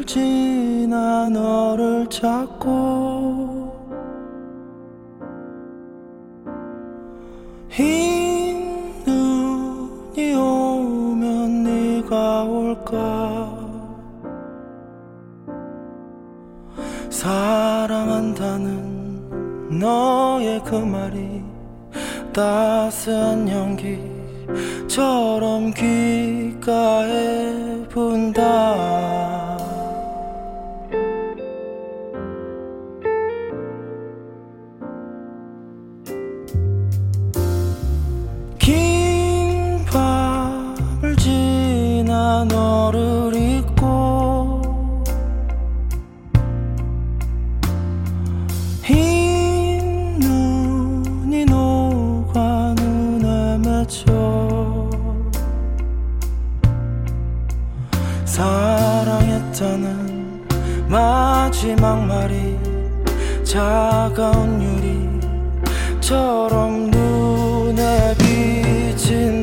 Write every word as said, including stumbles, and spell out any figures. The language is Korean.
지나 너를 찾고 흰 눈이 오면 네가 올까. 사랑한다는 너의 그 말이 따스한 연기처럼 귓가에 분다. 긴 밤을 지나 너를 잊고 흰 눈이 녹아 눈에 맺혀. 사랑했다는 마지막 말이 차가운 유리처럼 눈에 비친